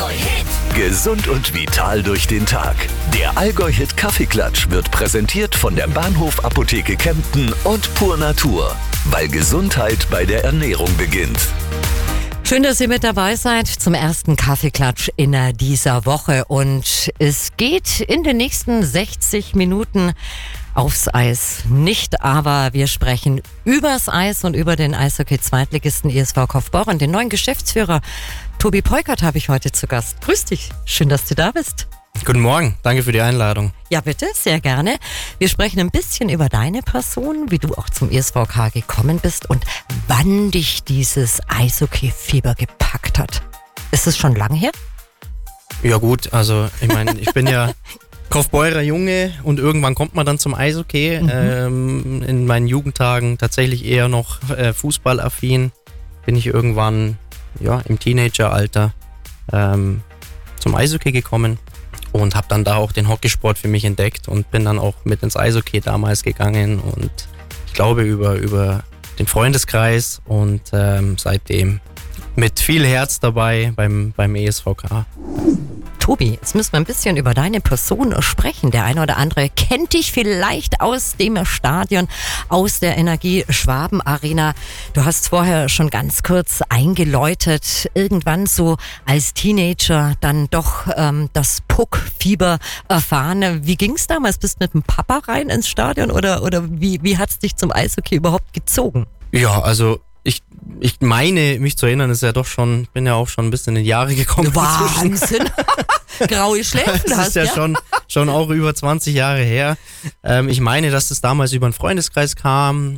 Allgäu-Hit. Gesund und vital durch den Tag. Der Allgäu-Hit Kaffeeklatsch wird präsentiert von der Bahnhof Apotheke Kempten und Pur Natur. Weil Gesundheit bei der Ernährung beginnt. Schön, dass ihr mit dabei seid zum ersten Kaffeeklatsch in dieser Woche. Und es geht in den nächsten 60 Minuten aufs Eis. Nicht aber, wir sprechen übers Eis und über den Eishockey-Zweitligisten ISV Kaufbeuren. Den neuen Geschäftsführer Tobi Peukert habe ich heute zu Gast. Grüß dich, schön, dass du da bist. Guten Morgen, danke für die Einladung. Ja bitte, sehr gerne. Wir sprechen ein bisschen über deine Person, wie du auch zum ISVK gekommen bist und wann dich dieses Eishockey-Fieber gepackt hat. Ist es schon lange her? Ja gut, also ich meine, ich bin ja Kaufbeurer Junge und irgendwann kommt man dann zum Eishockey. In meinen Jugendtagen tatsächlich eher noch fußballaffin. Bin ich irgendwann im Teenageralter zum Eishockey gekommen und habe dann da auch den Hockeysport für mich entdeckt und bin dann auch mit ins Eishockey damals gegangen und ich glaube über den Freundeskreis und seitdem mit viel Herz dabei beim ESVK. Tobi, jetzt müssen wir ein bisschen über deine Person sprechen. Der eine oder andere kennt dich vielleicht aus dem Stadion, aus der Energie Schwaben Arena. Du hast vorher schon ganz kurz eingeläutet, irgendwann so als Teenager dann doch das Puckfieber erfahren. Wie ging's damals? Bist du mit dem Papa rein ins Stadion oder wie hat's dich zum Eishockey überhaupt gezogen? Ja, also ich meine, mich zu erinnern, ist ja doch schon, bin ja auch schon ein bisschen in die Jahre gekommen. Wahnsinn! Graue Schläfen das ist ja schon auch über 20 Jahre her. Ich meine, dass das damals über einen Freundeskreis kam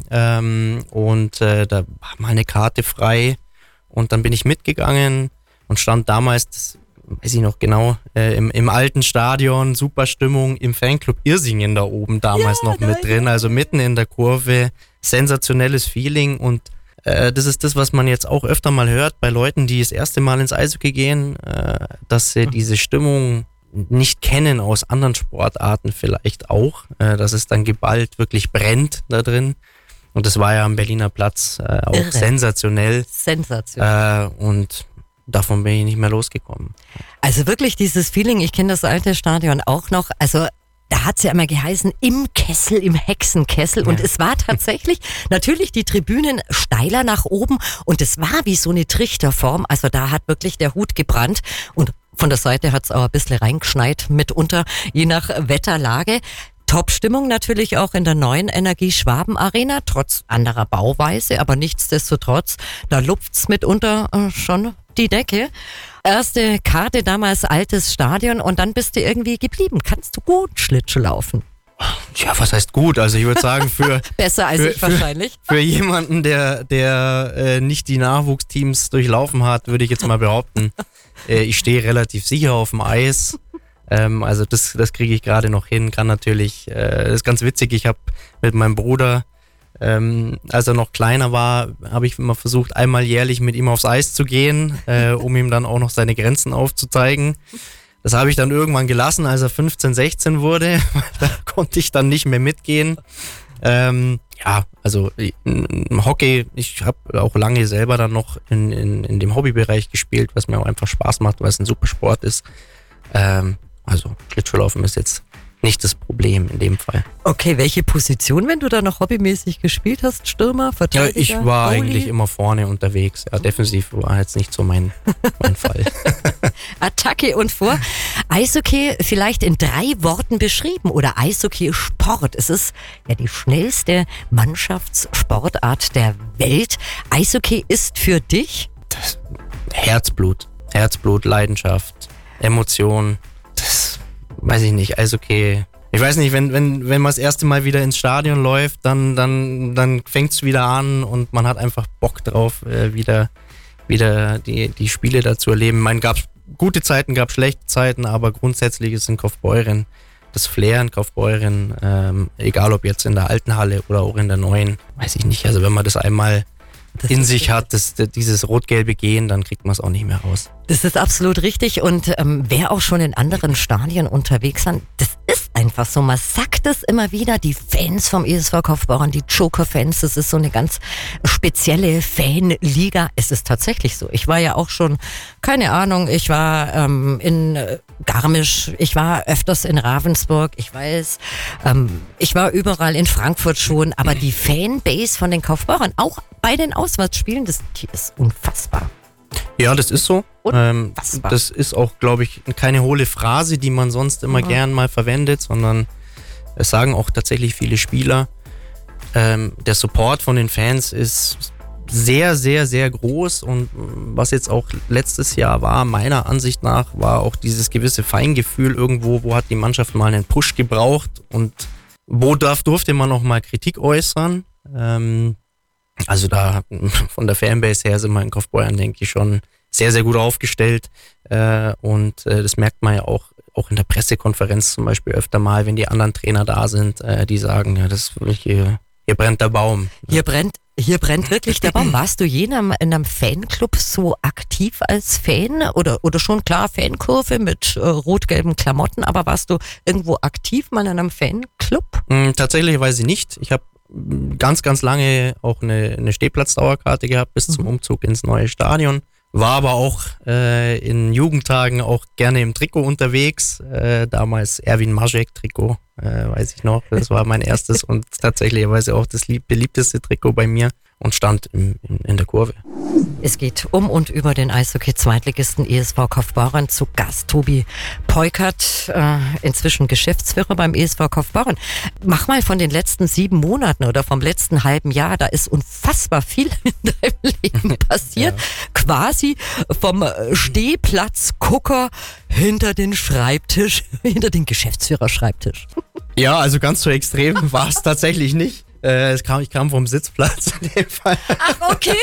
und da war mal eine Karte frei und dann bin ich mitgegangen und stand damals, das weiß ich noch genau, im alten Stadion, super Stimmung, im Fanclub Irsingen da oben damals noch mit drin, also mitten in der Kurve, sensationelles Feeling und das ist das, was man jetzt auch öfter mal hört bei Leuten, die das erste Mal ins Eishockey gehen, dass sie diese Stimmung nicht kennen aus anderen Sportarten vielleicht auch, dass es dann geballt wirklich brennt da drin. Und das war ja am Berliner Platz auch irre. Sensationell. Sensationell. Und davon bin ich nicht mehr losgekommen. Also wirklich dieses Feeling, ich kenne das alte Stadion auch noch, also da hat's ja immer geheißen, im Kessel, im Hexenkessel. Und es war tatsächlich natürlich die Tribünen steiler nach oben und es war wie so eine Trichterform. Also da hat wirklich der Hut gebrannt und von der Seite hat's auch ein bisschen reingeschneit mitunter, je nach Wetterlage. Top-Stimmung natürlich auch in der neuen Energie Schwaben Arena, trotz anderer Bauweise, aber nichtsdestotrotz, da lupft's mitunter schon die Decke. Erste Karte damals altes Stadion und dann bist du irgendwie geblieben. Kannst du gut Schlittschuh laufen? Ja, was heißt gut? Also ich würde sagen besser als ich wahrscheinlich. Für jemanden, der nicht die Nachwuchsteams durchlaufen hat, würde ich jetzt mal behaupten, ich stehe relativ sicher auf dem Eis. Also das kriege ich gerade noch hin, kann natürlich, das ist ganz witzig, ich habe mit meinem Bruder, als er noch kleiner war, habe ich immer versucht, einmal jährlich mit ihm aufs Eis zu gehen, um ihm dann auch noch seine Grenzen aufzuzeigen. Das habe ich dann irgendwann gelassen, als er 15, 16 wurde, da konnte ich dann nicht mehr mitgehen. Also im Hockey, ich habe auch lange selber dann noch in dem Hobbybereich gespielt, was mir auch einfach Spaß macht, weil es ein super Sport ist. Also Schlittschuhlaufen ist jetzt nicht das Problem in dem Fall. Okay, welche Position, wenn du da noch hobbymäßig gespielt hast? Stürmer, Verteidiger? Ja, ich war Goalie? eigentlich immer vorne unterwegs. Ja, defensiv war jetzt nicht so mein Fall. Attacke und vor. Eishockey vielleicht in 3 Worten beschrieben oder Eishockey-Sport. Es ist ja die schnellste Mannschaftssportart der Welt. Eishockey ist für dich? Das Herzblut, Leidenschaft, Emotion. Das weiß ich nicht, Eishockey. Ich weiß nicht, wenn man das erste Mal wieder ins Stadion läuft, dann fängt's wieder an und man hat einfach Bock drauf, wieder die Spiele da zu erleben. Ich meine, gab's gute Zeiten, gab schlechte Zeiten, aber grundsätzlich ist in Kaufbeuren das Flair in Kaufbeuren, egal ob jetzt in der alten Halle oder auch in der neuen, weiß ich nicht. Also wenn man das einmal in sich hat, dieses rot-gelbe Gehen, dann kriegt man es auch nicht mehr raus. Das ist absolut richtig und wer auch schon in anderen Stadien unterwegs ist, das ist einfach so. Man sagt es immer wieder, die Fans vom ESV Kaufbeuren, die Joker-Fans, das ist so eine ganz spezielle Fanliga. Es ist tatsächlich so. Ich war ja auch schon, keine Ahnung, ich war in Garmisch, ich war öfters in Ravensburg, ich weiß, ich war überall in Frankfurt schon, aber die Fanbase von den Kaufbeuren, auch bei den Auswärtsspielen, die ist unfassbar. Ja, das ist so. Unfassbar. Das ist auch, glaube ich, keine hohle Phrase, die man sonst immer gern mal verwendet, sondern es sagen auch tatsächlich viele Spieler. Der Support von den Fans ist sehr, sehr, sehr groß und was jetzt auch letztes Jahr war, meiner Ansicht nach, war auch dieses gewisse Feingefühl irgendwo, wo hat die Mannschaft mal einen Push gebraucht und wo durfte man noch mal Kritik äußern. Also da von der Fanbase her sind wir in Kaufbeuren, denke ich, schon sehr, sehr gut aufgestellt und das merkt man ja auch in der Pressekonferenz zum Beispiel öfter mal, wenn die anderen Trainer da sind, die sagen, ja, hier brennt der Baum. Hier brennt wirklich der Baum. Warst du je in einem Fanclub so aktiv als Fan oder schon klar Fankurve mit rot-gelben Klamotten, aber warst du irgendwo aktiv mal in einem Fanclub? Tatsächlich weiß ich nicht. Ich habe ganz, ganz lange auch eine Stehplatzdauerkarte gehabt bis zum Umzug ins neue Stadion. War aber auch in Jugendtagen auch gerne im Trikot unterwegs. Damals Erwin Maschek-Trikot, weiß ich noch. Das war mein erstes und tatsächlich auch das beliebteste Trikot bei mir und stand in der Kurve. Es geht um und über den Eishockey-Zweitligisten ESV Kaufbeuren. Zu Gast Tobi Peukert, inzwischen Geschäftsführer beim ESV Kaufbeuren. Mach mal von den letzten 7 Monaten oder vom letzten halben Jahr, da ist unfassbar viel in deinem Leben passiert. Ja. Quasi vom Stehplatzgucker hinter den Schreibtisch, hinter den Geschäftsführerschreibtisch. Ja, also ganz so extrem war es tatsächlich nicht. Ich kam vom Sitzplatz in dem Fall. Ach, okay.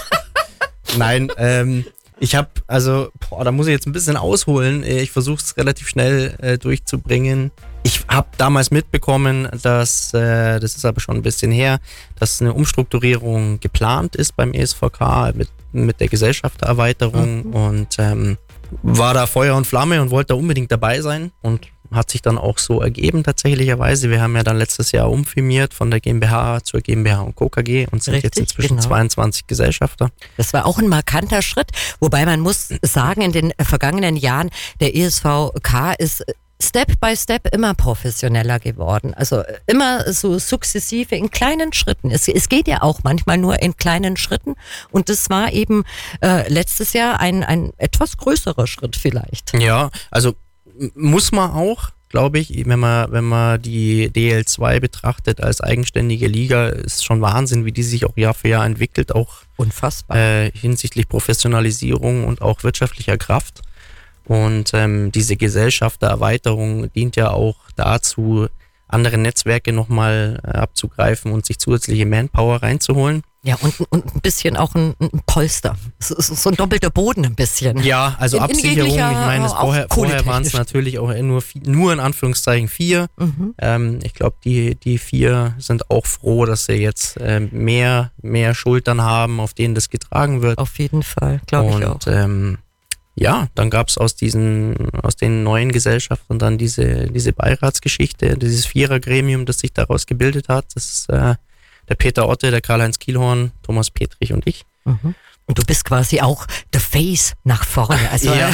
Nein, ich habe, da muss ich jetzt ein bisschen ausholen. Ich versuche es relativ schnell durchzubringen. Ich habe damals mitbekommen, dass, das ist aber schon ein bisschen her, dass eine Umstrukturierung geplant ist beim ESVK mit der Gesellschaftererweiterung und war da Feuer und Flamme und wollte da unbedingt dabei sein und hat sich dann auch so ergeben tatsächlicherweise. Wir haben ja dann letztes Jahr umfirmiert von der GmbH zur GmbH und Co. KG und sind jetzt inzwischen 22 Gesellschafter. Das war auch ein markanter Schritt, wobei man muss sagen, in den vergangenen Jahren, der ESVK ist Step by Step immer professioneller geworden. Also immer so sukzessive in kleinen Schritten. Es geht ja auch manchmal nur in kleinen Schritten und das war eben letztes Jahr ein etwas größerer Schritt vielleicht. Ja, also muss man auch, glaube ich, wenn man die DL2 betrachtet als eigenständige Liga, ist schon Wahnsinn, wie die sich auch Jahr für Jahr entwickelt, auch unfassbar hinsichtlich Professionalisierung und auch wirtschaftlicher Kraft. Und diese Gesellschaftererweiterung dient ja auch dazu, andere Netzwerke nochmal abzugreifen und sich zusätzliche Manpower reinzuholen. Ja, und ein bisschen auch ein Polster. So ein doppelter Boden ein bisschen. Ja, also Absicherung, ich meine, vorher waren es natürlich auch nur in Anführungszeichen 4. Ich glaube, die 4 sind auch froh, dass sie jetzt mehr Schultern haben, auf denen das getragen wird. Auf jeden Fall, glaube ich auch. Ja, dann gab es aus den neuen Gesellschaften dann diese Beiratsgeschichte, dieses Vierergremium, das sich daraus gebildet hat. Das ist der Peter Otte, der Karl-Heinz Kielhorn, Thomas Petrich und ich. Und du bist quasi auch the face nach vorne. Also, ja.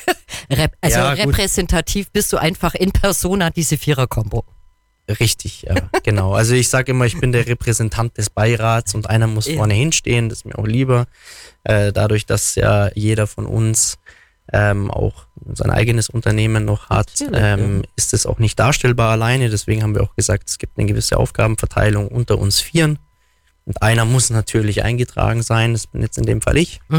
Repräsentativ bist du einfach in persona diese Vierer-Kombo. Richtig, ja, genau. Also ich sage immer, ich bin der Repräsentant des Beirats und einer muss vorne hinstehen, das ist mir auch lieber. Dadurch, dass ja jeder von uns auch sein eigenes Unternehmen noch hat, ist es auch nicht darstellbar alleine. Deswegen haben wir auch gesagt, es gibt eine gewisse Aufgabenverteilung unter uns 4. Und einer muss natürlich eingetragen sein, das bin jetzt in dem Fall ich.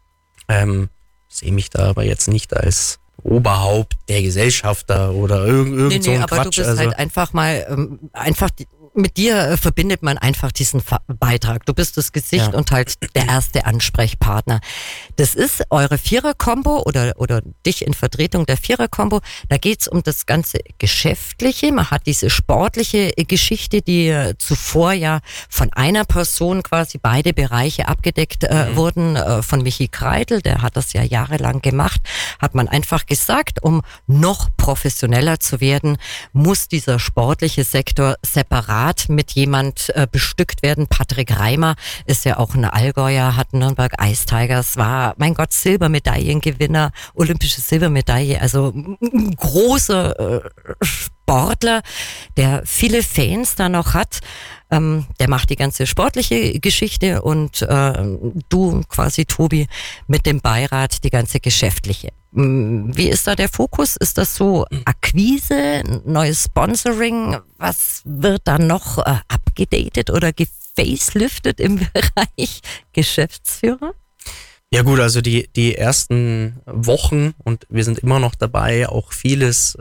Sehe mich da aber jetzt nicht als Oberhaupt der Gesellschafter oder irgend so ein aber Quatsch. Du bist halt einfach mal, mit dir verbindet man einfach diesen Beitrag. Du bist das Gesicht und halt der erste Ansprechpartner. Das ist eure Vierer-Kombo oder dich in Vertretung der Vierer-Kombo. Da geht's um das ganze Geschäftliche. Man hat diese sportliche Geschichte, die zuvor ja von einer Person quasi beide Bereiche abgedeckt wurden. Von Michi Kreidl, der hat das ja jahrelang gemacht. Hat man einfach gesagt, um noch professioneller zu werden, muss dieser sportliche Sektor separat mit jemand bestückt werden. Patrick Reimer ist ja auch ein Allgäuer, hat Nürnberg Ice Tigers, war, mein Gott, Silbermedaillengewinner, olympische Silbermedaille, also ein großer Sportler, der viele Fans da noch hat. Der macht die ganze sportliche Geschichte und du quasi, Tobi, mit dem Beirat die ganze geschäftliche. Wie ist da der Fokus? Ist das so Akquise, neues Sponsoring? Was wird da noch abgedatet oder gefaceliftet im Bereich Geschäftsführer? Ja gut, also die ersten Wochen, und wir sind immer noch dabei, auch vieles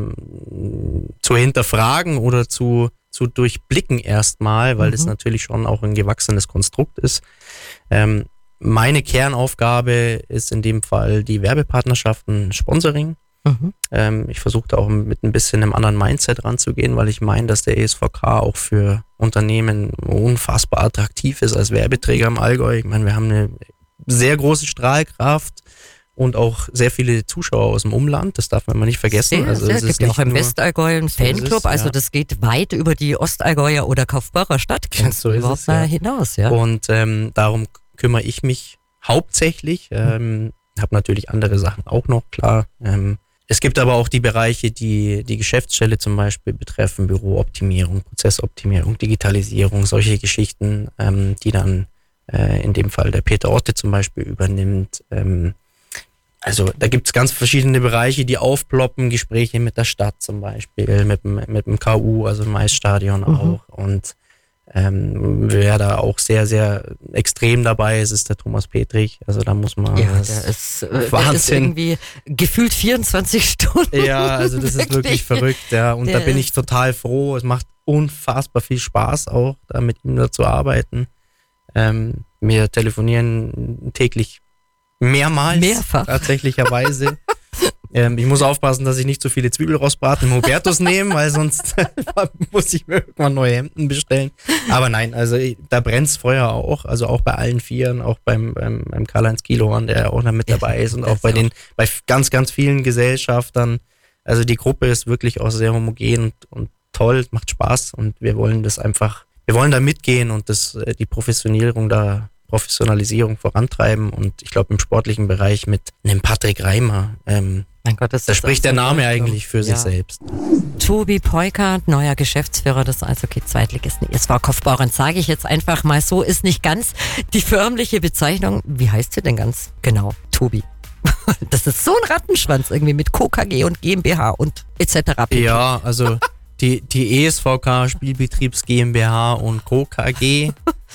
zu hinterfragen oder zu durchblicken erstmal, weil das natürlich schon auch ein gewachsenes Konstrukt ist. Meine Kernaufgabe ist in dem Fall die Werbepartnerschaften, Sponsoring. Ich versuche da auch mit ein bisschen einem anderen Mindset ranzugehen, weil ich meine, dass der ESVK auch für Unternehmen unfassbar attraktiv ist als Werbeträger im Allgäu. Ich meine, wir haben eine sehr große Strahlkraft und auch sehr viele Zuschauer aus dem Umland, das darf man mal nicht vergessen. Es gibt ja auch im Westallgäu einen Fanclub, also das geht weit über die Ostallgäuer oder Kaufbeurer Stadtgrenzen so überhaupt hinaus. Ja. Und darum kümmere ich mich hauptsächlich. Habe natürlich andere Sachen auch noch, klar. Es gibt aber auch die Bereiche, die Geschäftsstelle zum Beispiel betreffen, Bürooptimierung, Prozessoptimierung, Digitalisierung, solche Geschichten, die dann in dem Fall der Peter Otte zum Beispiel übernimmt. Also da gibt's ganz verschiedene Bereiche, die aufploppen, Gespräche mit der Stadt zum Beispiel, mit dem KU, also dem Eisstadion auch. Und wer da auch sehr, sehr extrem dabei ist der Thomas Petrich. Also da muss man... Ja, der ist irgendwie gefühlt 24 Stunden. Ja, also das ist wirklich verrückt. Ja. Und da bin ich total froh. Es macht unfassbar viel Spaß auch, da mit ihm da zu arbeiten. Wir telefonieren täglich mehrfach. Tatsächlicherweise. Ich muss aufpassen, dass ich nicht so viele Zwiebelrostbraten im Hubertus nehme, weil sonst muss ich mir irgendwann neue Hemden bestellen. Aber nein, also da brennt's Feuer auch, also auch bei allen Vieren, auch beim Karl-Heinz Kilohorn, der auch da mit dabei ist und auch bei ganz, ganz vielen Gesellschaftern. Also die Gruppe ist wirklich auch sehr homogen und toll, macht Spaß und wir wollen da mitgehen und die Professionalisierung vorantreiben und ich glaube im sportlichen Bereich mit einem Patrick Reimer, mein Gott, da spricht der Name eigentlich für sich selbst. Tobi Peukert, neuer Geschäftsführer des Eishockey-Zweitligisten ESV Kaufbeuren, sage ich jetzt einfach mal so, ist nicht ganz die förmliche Bezeichnung. Wie heißt sie denn ganz genau? Tobi. Das ist so ein Rattenschwanz irgendwie mit KKG und GmbH und etc. Ja, also die ESVK Spielbetriebs GmbH und Co. KG.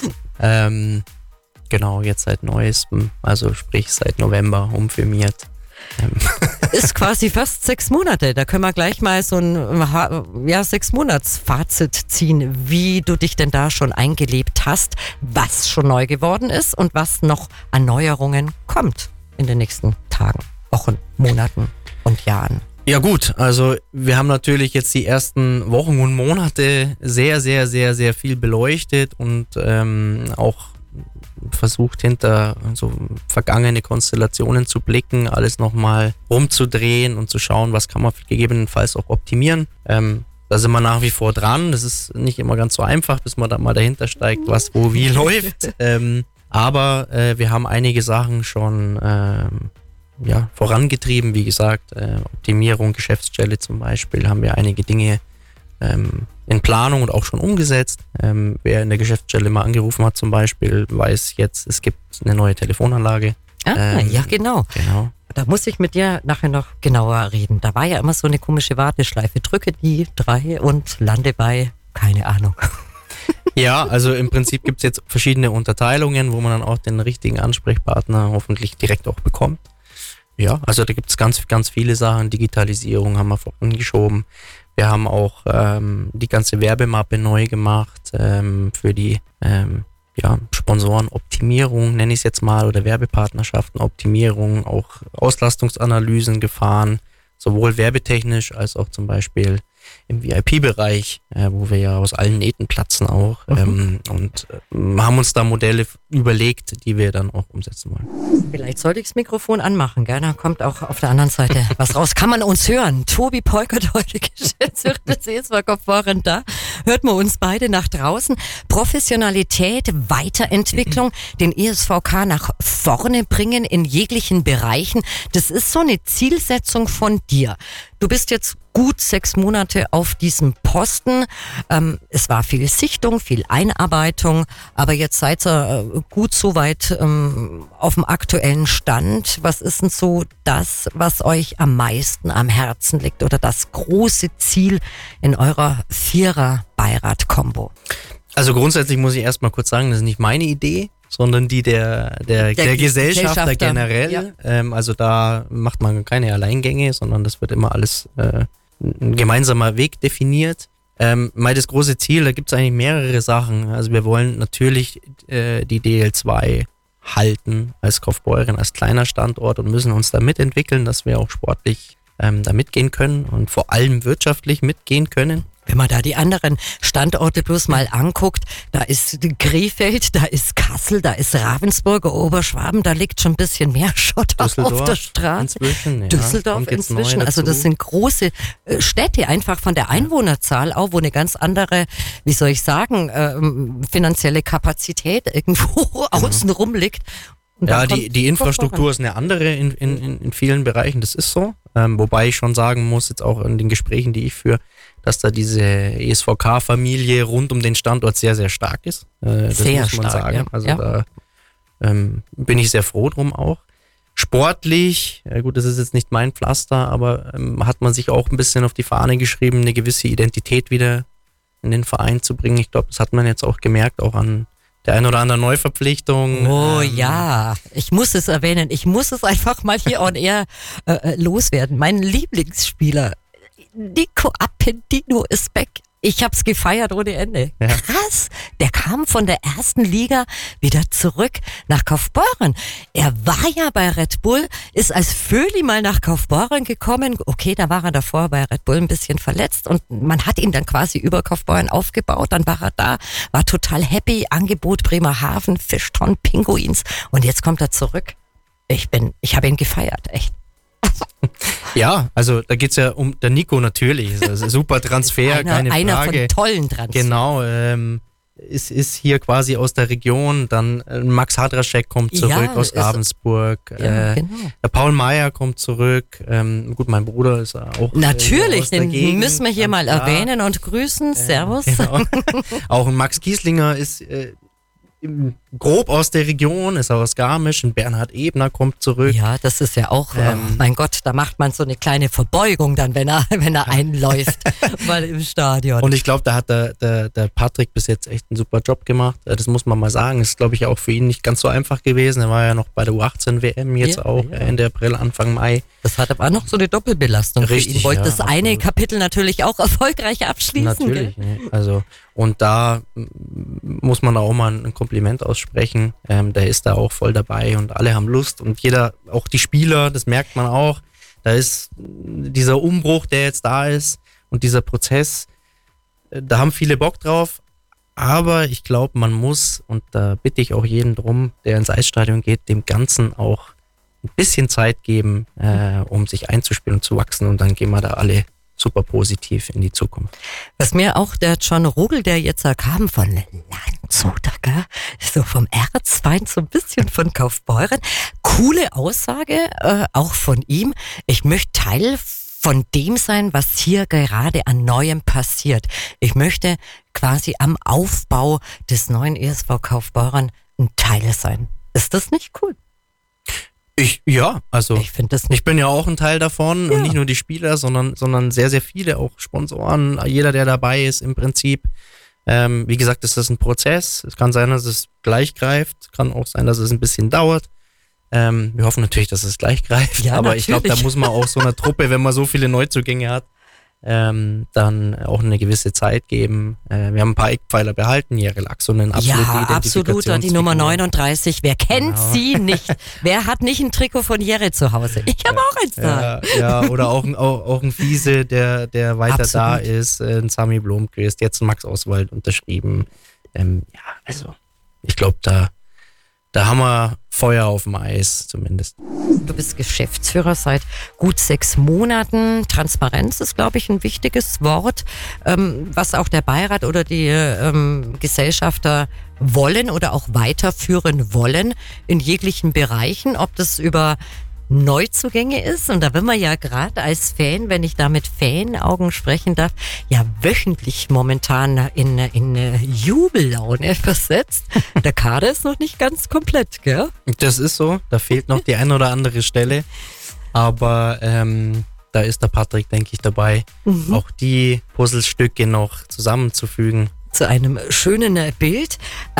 Genau, jetzt seit Neuestem, also sprich seit November umfirmiert. Ist quasi fast 6 Monate. Da können wir gleich mal so ein 6-Monats-Fazit ziehen, wie du dich denn da schon eingelebt hast, was schon neu geworden ist und was noch an Neuerungen kommt in den nächsten Tagen, Wochen, Monaten und Jahren. Ja gut, also wir haben natürlich jetzt die ersten Wochen und Monate sehr, sehr, sehr, sehr viel beleuchtet und auch versucht hinter so vergangene Konstellationen zu blicken, alles nochmal rumzudrehen und zu schauen, was kann man gegebenenfalls auch optimieren. Da sind wir nach wie vor dran. Das ist nicht immer ganz so einfach, bis man da mal dahinter steigt, was wo wie läuft. Aber wir haben einige Sachen schon vorangetrieben. Wie gesagt, Optimierung, Geschäftsstelle zum Beispiel, haben wir einige Dinge in Planung und auch schon umgesetzt. Wer in der Geschäftsstelle mal angerufen hat zum Beispiel, weiß jetzt, es gibt eine neue Telefonanlage. Ja, genau. Da muss ich mit dir nachher noch genauer reden. Da war ja immer so eine komische Warteschleife. Drücke die 3 und lande bei, keine Ahnung. Ja, also im Prinzip gibt es jetzt verschiedene Unterteilungen, wo man dann auch den richtigen Ansprechpartner hoffentlich direkt auch bekommt. Ja, also da gibt es ganz, ganz viele Sachen. Digitalisierung haben wir vorangeschoben. Wir haben auch die ganze Werbemappe neu gemacht für die Sponsorenoptimierung, nenne ich es jetzt mal, oder Werbepartnerschaftenoptimierung, auch Auslastungsanalysen gefahren, sowohl werbetechnisch als auch zum Beispiel im VIP-Bereich, wo wir ja aus allen Nähten platzen auch und haben uns da Modelle überlegt, die wir dann auch umsetzen wollen. Vielleicht sollte ich das Mikrofon anmachen, gell? Da kommt auch auf der anderen Seite was raus. Kann man uns hören? Tobi Peukert, heute Geschäftsführer des ESV Kaufbeuren da. Hört man uns beide nach draußen. Professionalität, Weiterentwicklung, den ESVK nach vorne bringen in jeglichen Bereichen. Das ist so eine Zielsetzung von dir. Du bist jetzt gut 6 Monate auf diesem Posten. Es war viel Sichtung, viel Einarbeitung, aber jetzt seid ihr gut soweit auf dem aktuellen Stand. Was ist denn so das, was euch am meisten am Herzen liegt oder das große Ziel in eurer Vierer-Beirat-Kombo? Also grundsätzlich muss ich erstmal kurz sagen, das ist nicht meine Idee, sondern die der Gesellschafter generell. Ja. Also da macht man keine Alleingänge, sondern das wird immer alles ein gemeinsamer Weg definiert. Das große Ziel, da gibt es eigentlich mehrere Sachen. Also wir wollen natürlich die DL2 halten als Kaufbeuren, als kleiner Standort und müssen uns da mitentwickeln, dass wir auch sportlich da mitgehen können und vor allem wirtschaftlich mitgehen können. Wenn man da die anderen Standorte bloß mal anguckt, da ist Krefeld, da ist Kassel, da ist Ravensburg, Oberschwaben, da liegt schon ein bisschen mehr Schotter auf der Straße. Düsseldorf inzwischen. Also das sind große Städte, einfach von der Einwohnerzahl auch, wo eine ganz andere, wie soll ich sagen, finanzielle Kapazität irgendwo außenrum liegt. Ja, die Infrastruktur ist eine andere in vielen Bereichen, das ist so. Wobei ich schon sagen muss, jetzt auch in den Gesprächen, die ich führe, dass da diese ESVK-Familie rund um den Standort sehr, sehr stark ist. Das sehr muss man stark, sagen. Ja. Also da bin ich sehr froh drum auch. Sportlich, ja gut, das ist jetzt nicht mein Pflaster, aber hat man sich auch ein bisschen auf die Fahne geschrieben, eine gewisse Identität wieder in den Verein zu bringen. Ich glaube, das hat man jetzt auch gemerkt, auch an der ein oder anderen Neuverpflichtung. Oh ja, ich muss es erwähnen. Ich muss es einfach mal hier on air loswerden. Mein Lieblingsspieler, Nico Appendino, ist back. Ich hab's gefeiert ohne Ende. Ja. Krass, der kam von der ersten Liga wieder zurück nach Kaufbeuren. Er war ja bei Red Bull, ist als Föhli mal nach Kaufbeuren gekommen. Okay, da war er davor bei Red Bull ein bisschen verletzt und man hat ihn dann quasi über Kaufbeuren aufgebaut. Dann war er da, war total happy. Angebot Bremerhaven, Fischton, Pinguins und jetzt kommt er zurück. Ich habe ihn gefeiert, echt. Ja, also da geht's ja um der Nico natürlich. Also super Transfer, keine Frage. Einer von tollen Transfer. Genau, ist hier quasi aus der Region. Dann Max Hadraschek kommt zurück aus Ravensburg. Ja, genau. Der Paul Meyer kommt zurück. Gut, mein Bruder ist auch natürlich, aus der den Gegend, müssen wir hier mal erwähnen und grüßen. Servus. Genau. Auch ein Max Gieslinger ist grob aus der Region, ist aus Garmisch, und Bernhard Ebner kommt zurück. Ja, das ist ja auch, mein Gott, da macht man so eine kleine Verbeugung dann, wenn er einläuft, mal im Stadion. Und ich glaube, da hat der Patrick bis jetzt echt einen super Job gemacht. Das muss man mal sagen. Ist, glaube ich, auch für ihn nicht ganz so einfach gewesen. Er war ja noch bei der U18-WM jetzt auch Ende April, Anfang Mai. Das hat aber noch so eine Doppelbelastung. Richtig, ich wollte das eine Kapitel natürlich auch erfolgreich abschließen. Natürlich, ne? Also, und da muss man auch mal ein Kompliment aussprechen. Der ist da auch voll dabei und alle haben Lust und jeder, auch die Spieler, das merkt man auch. Da ist dieser Umbruch, der jetzt da ist und dieser Prozess, da haben viele Bock drauf. Aber ich glaube, man muss, und da bitte ich auch jeden drum, der ins Eisstadion geht, dem Ganzen auch ein bisschen Zeit geben, um sich einzuspielen und zu wachsen, und dann gehen wir da alle super positiv in die Zukunft. Was mir auch der John Rogel, der jetzt kam von Landshut, so vom Erzfeind, so ein bisschen von Kaufbeuren, coole Aussage, auch von ihm. Ich möchte Teil von dem sein, was hier gerade an Neuem passiert. Ich möchte quasi am Aufbau des neuen ESV Kaufbeuren ein Teil sein. Ist das nicht cool? Ich finde das nicht. Ich bin ja auch ein Teil davon, und nicht nur die Spieler, sondern sehr, sehr viele, auch Sponsoren, jeder, der dabei ist im Prinzip. Wie gesagt, ist das ein Prozess. Es kann sein, dass es gleich greift, kann auch sein, dass es ein bisschen dauert. Wir hoffen natürlich, dass es gleich greift, aber natürlich. Ich glaube, da muss man auch so einer Truppe, wenn man so viele Neuzugänge hat, dann auch eine gewisse Zeit geben. Wir haben ein paar Eckpfeiler behalten, Jere Laxonen, absolut, die Nummer 39. Wer kennt sie nicht? Wer hat nicht ein Trikot von Jere zu Hause? Ich habe auch eins da. Ja, oder auch ein Fiese, der weiter da ist, ein Sami Blomqvist, jetzt ein Max Oswald unterschrieben. Also ich glaube, da haben wir Feuer auf dem Eis zumindest. Du bist Geschäftsführer seit gut 6 Monaten. Transparenz ist, glaube ich, ein wichtiges Wort, was auch der Beirat oder die Gesellschafter wollen oder auch weiterführen wollen in jeglichen Bereichen, ob das über Neuzugänge ist. Und da will man ja gerade als Fan, wenn ich da mit Fanaugen sprechen darf, ja wöchentlich momentan in Jubellaune versetzt. Der Kader ist noch nicht ganz komplett, gell? Das ist so, da fehlt noch die eine oder andere Stelle, aber da ist der Patrick, denke ich, dabei, auch die Puzzlestücke noch zusammenzufügen. Zu einem schönen Bild.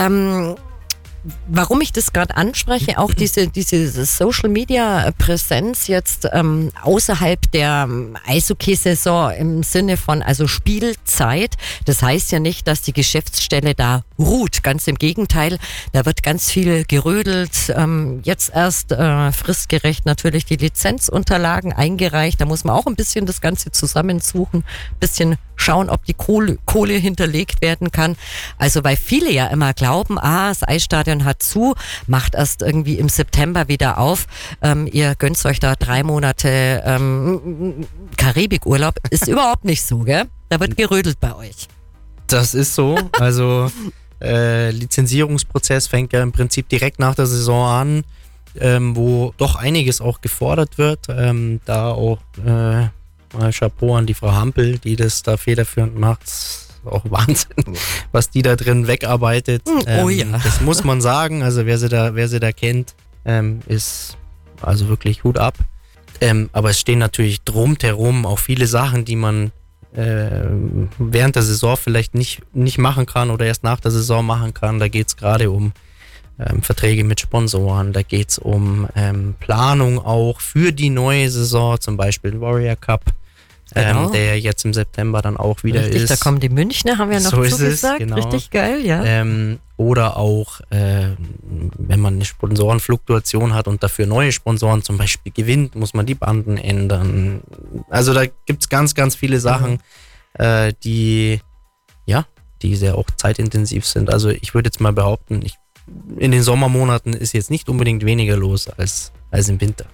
Warum ich das gerade anspreche, auch diese Social-Media-Präsenz jetzt außerhalb der Eishockey-Saison im Sinne von also Spielzeit. Das heißt ja nicht, dass die Geschäftsstelle da ruht. Ganz im Gegenteil, da wird ganz viel gerödelt. Jetzt erst fristgerecht natürlich die Lizenzunterlagen eingereicht. Da muss man auch ein bisschen das Ganze zusammensuchen, ein bisschen schauen, ob die Kohle hinterlegt werden kann. Also weil viele ja immer glauben, das Eisstadion hat zu, macht erst irgendwie im September wieder auf. Ihr gönnt euch da 3 Monate Karibikurlaub. Ist überhaupt nicht so, gell? Da wird gerödelt bei euch. Das ist so. Also Lizenzierungsprozess fängt ja im Prinzip direkt nach der Saison an, wo doch einiges auch gefordert wird. Da auch mal Chapeau an die Frau Hampel, die das da federführend macht. Auch Wahnsinn, was die da drin wegarbeitet. Das muss man sagen. Also wer sie da kennt, ist also wirklich Hut ab. Aber es stehen natürlich drumherum auch viele Sachen, die man während der Saison vielleicht nicht machen kann oder erst nach der Saison machen kann. Da geht es gerade um Verträge mit Sponsoren, da geht es um Planung auch für die neue Saison, zum Beispiel den Warrior Cup. Genau. Der jetzt im September dann auch wieder Richtig, ist. Da kommen die Münchner, haben wir noch so zugesagt. Genau. Richtig geil, ja. Oder auch, wenn man eine Sponsorenfluktuation hat und dafür neue Sponsoren zum Beispiel gewinnt, muss man die Banden ändern. Also da gibt es ganz, ganz viele Sachen, die sehr auch zeitintensiv sind. Also ich würde jetzt mal behaupten, in den Sommermonaten ist jetzt nicht unbedingt weniger los als im Winter.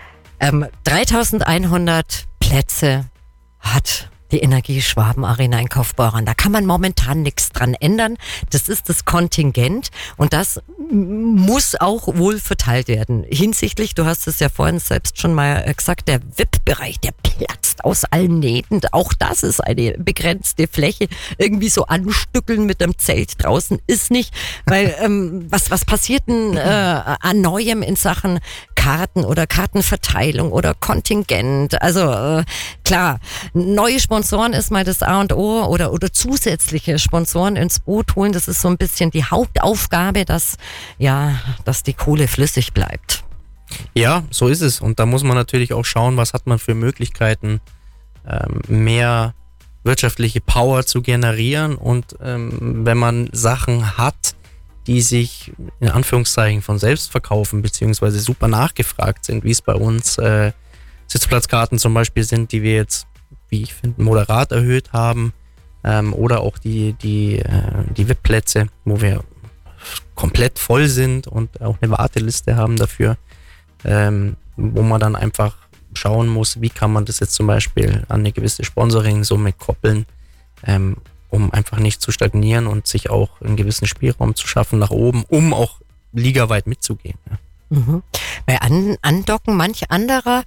3100 Plätze hat die Energie-Schwaben-Arena in Kaufbeuren. Da kann man momentan nichts dran ändern. Das ist das Kontingent und das muss auch wohl verteilt werden. Hinsichtlich, du hast es ja vorhin selbst schon mal gesagt, der VIP-Bereich, der platzt aus allen Nähten. Auch das ist eine begrenzte Fläche. Irgendwie so anstückeln mit einem Zelt draußen ist nicht, weil was passiert denn an Neuem in Sachen Karten oder Kartenverteilung oder Kontingent? Also klar, neue Sponsoren ist mal das A und O oder zusätzliche Sponsoren ins Boot holen. Das ist so ein bisschen die Hauptaufgabe, dass die Kohle flüssig bleibt. Ja, so ist es. Und da muss man natürlich auch schauen, was hat man für Möglichkeiten, mehr wirtschaftliche Power zu generieren. Und wenn man Sachen hat, die sich in Anführungszeichen von selbst verkaufen, beziehungsweise super nachgefragt sind, wie es bei uns Sitzplatzkarten zum Beispiel sind, die wir jetzt, wie ich finde, moderat erhöht haben, oder auch die VIP-Plätze, wo wir komplett voll sind und auch eine Warteliste haben dafür, wo man dann einfach schauen muss, wie kann man das jetzt zum Beispiel an eine gewisse Sponsoring-Summe koppeln, um einfach nicht zu stagnieren und sich auch einen gewissen Spielraum zu schaffen nach oben, um auch ligaweit mitzugehen. Ja. Mhm. Bei Andocken manch anderer,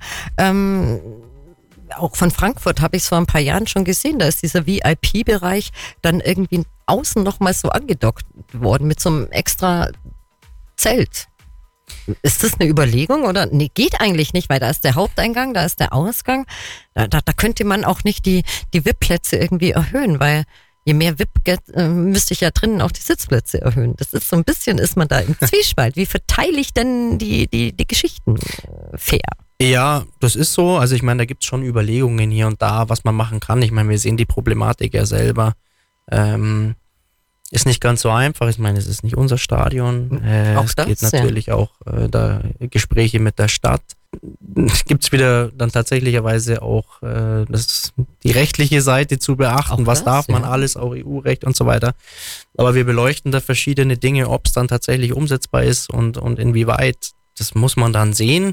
auch von Frankfurt habe ich es vor ein paar Jahren schon gesehen, da ist dieser VIP-Bereich dann irgendwie außen nochmal so angedockt worden mit so einem extra Zelt. Ist das eine Überlegung oder? Nee, geht eigentlich nicht, weil da ist der Haupteingang, da ist der Ausgang. Da könnte man auch nicht die VIP-Plätze irgendwie erhöhen, weil je mehr VIP müsste ich ja drinnen auch die Sitzplätze erhöhen. Das ist so ein bisschen, ist man da im Zwiespalt. Wie verteile ich denn die Geschichten fair? Ja, das ist so. Also ich meine, da gibt es schon Überlegungen hier und da, was man machen kann. Ich meine, wir sehen die Problematik ja selber. Ist nicht ganz so einfach. Ich meine, es ist nicht unser Stadion. Auch es das, geht natürlich auch da Gespräche mit der Stadt. Gibt es wieder dann tatsächlicherweise auch die rechtliche Seite zu beachten. Auch Was das, darf man ja. alles, auch EU-Recht und so weiter. Aber wir beleuchten da verschiedene Dinge, ob es dann tatsächlich umsetzbar ist und inwieweit. Das muss man dann sehen.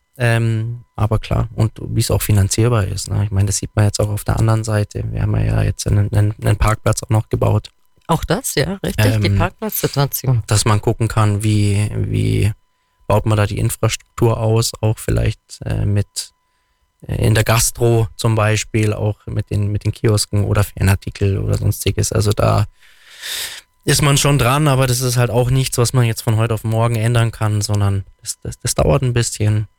Aber klar, und wie es auch finanzierbar ist. Ne? Ich meine, das sieht man jetzt auch auf der anderen Seite. Wir haben ja jetzt einen Parkplatz auch noch gebaut. Auch das, ja, richtig, die Parkplatzsituation. Dass man gucken kann, wie baut man da die Infrastruktur aus, auch vielleicht mit in der Gastro zum Beispiel, auch mit den Kiosken oder Fanartikel oder sonstiges. Also da ist man schon dran, aber das ist halt auch nichts, was man jetzt von heute auf morgen ändern kann, sondern das dauert ein bisschen.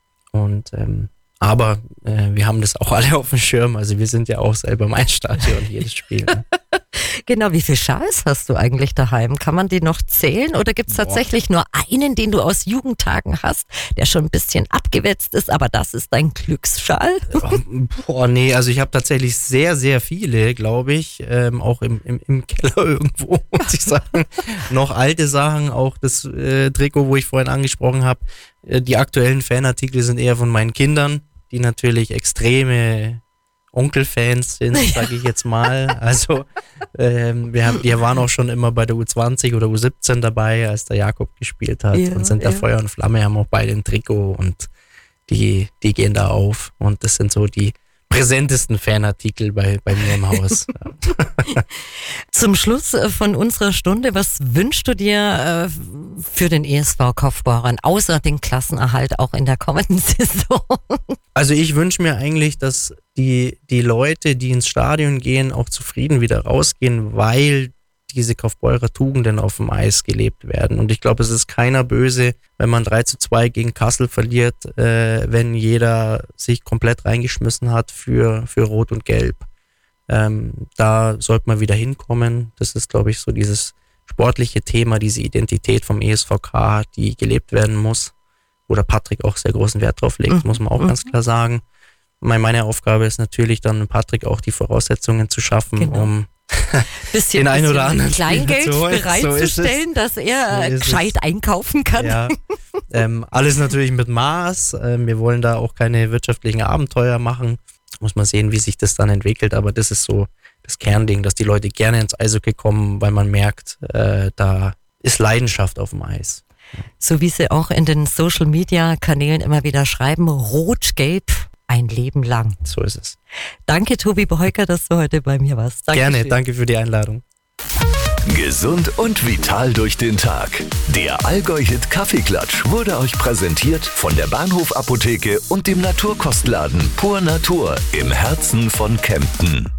Aber wir haben das auch alle auf dem Schirm. Also wir sind ja auch selber im Stadion jedes Spiel. Ne? Genau, wie viele Schals hast du eigentlich daheim? Kann man die noch zählen oder gibt es tatsächlich nur einen, den du aus Jugendtagen hast, der schon ein bisschen abgewetzt ist, aber das ist dein Glücksschal? Nee, also ich habe tatsächlich sehr, sehr viele, glaube ich, auch im Keller irgendwo, muss ich sagen. Noch alte Sachen, auch das Trikot, wo ich vorhin angesprochen habe. Die aktuellen Fanartikel sind eher von meinen Kindern, die natürlich extreme Onkelfans sind, sage ich jetzt mal. Also wir waren auch schon immer bei der U20 oder U17 dabei, als der Jakob gespielt hat und sind da Feuer und Flamme, haben auch beide ein Trikot und die gehen da auf und das sind so die präsentesten Fanartikel bei mir im Haus. Zum Schluss von unserer Stunde, was wünschst du dir für den ESV Kaufbeuren, außer den Klassenerhalt auch in der kommenden Saison? Also ich wünsche mir eigentlich, dass die Leute, die ins Stadion gehen, auch zufrieden wieder rausgehen, weil diese Kaufbeurer Tugenden auf dem Eis gelebt werden. Und ich glaube, es ist keiner böse, wenn man 3-2 gegen Kassel verliert, wenn jeder sich komplett reingeschmissen hat für Rot und Gelb. Da sollte man wieder hinkommen. Das ist, glaube ich, so dieses sportliche Thema, diese Identität vom ESVK, die gelebt werden muss, wo der Patrick auch sehr großen Wert drauf legt, muss man auch ganz klar sagen. Meine Aufgabe ist natürlich dann, Patrick auch die Voraussetzungen zu schaffen, um bisschen, den einen oder anderen Kleingeld bereitzustellen, dass er gescheit einkaufen kann. Ja, alles natürlich mit Maß. Wir wollen da auch keine wirtschaftlichen Abenteuer machen. Muss man sehen, wie sich das dann entwickelt. Aber das ist so das Kernding, dass die Leute gerne ins Eishockey kommen, weil man merkt, da ist Leidenschaft auf dem Eis. So wie sie auch in den Social-Media-Kanälen immer wieder schreiben, Rot-Gelb ein Leben lang. So ist es. Danke, Tobi Beheuker, dass du heute bei mir warst. Dankeschön. Gerne, danke für die Einladung. Gesund und vital durch den Tag. Der Allgäu-Hit Kaffeeklatsch wurde euch präsentiert von der Bahnhof Apotheke und dem Naturkostladen Pur Natur im Herzen von Kempten.